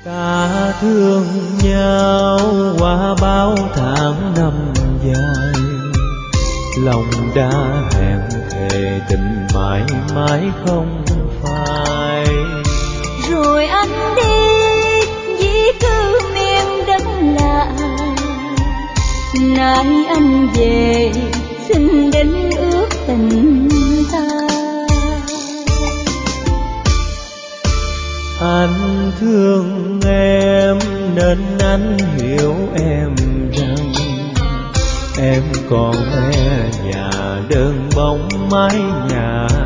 Ta thương nhau qua bao tháng năm dài, lòng đã hẹn thề tình mãi mãi không phai. Rồi anh đi vì cứ miền đất lạ, nay anh về xin đến ước tình ta. Anh thương em nên anh hiểu em rằng em còn nghe nhà đơn bóng mái nhà